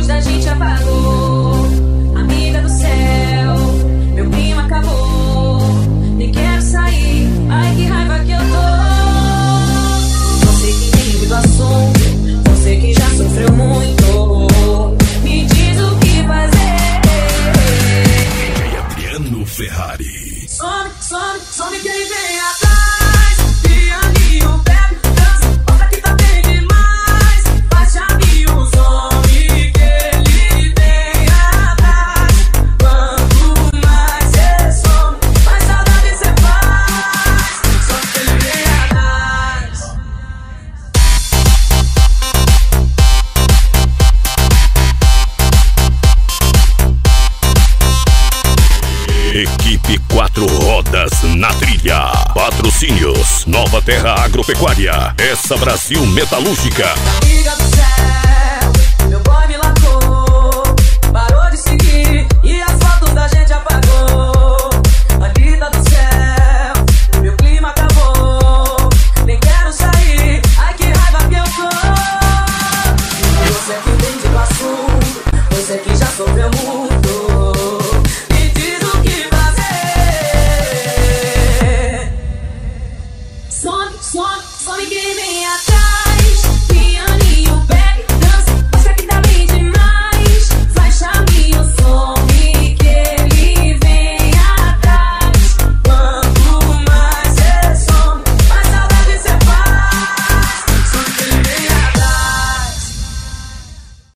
luz da gente apagou. Amiga do céu, meu clima acabou. Nem quero sair, ai que raiva que eu tô. Você que entende do assunto, você que já sofreu muito, me diz o que fazer. DJ Adriano Ferrari. Some, some, some que ele vem atrás. Pianinho, bebe, dança, mostra que tá bem demais. Baixa-me o some que ele vem atrás. Quanto mais cê some, mais saudade cê faz. Só que ele vem atrás. Equipe 4 Rodas na trilha. Patrocínios: Nova Terra Agropecuária, Essa Brasil Metalúrgica. Amiga do céu.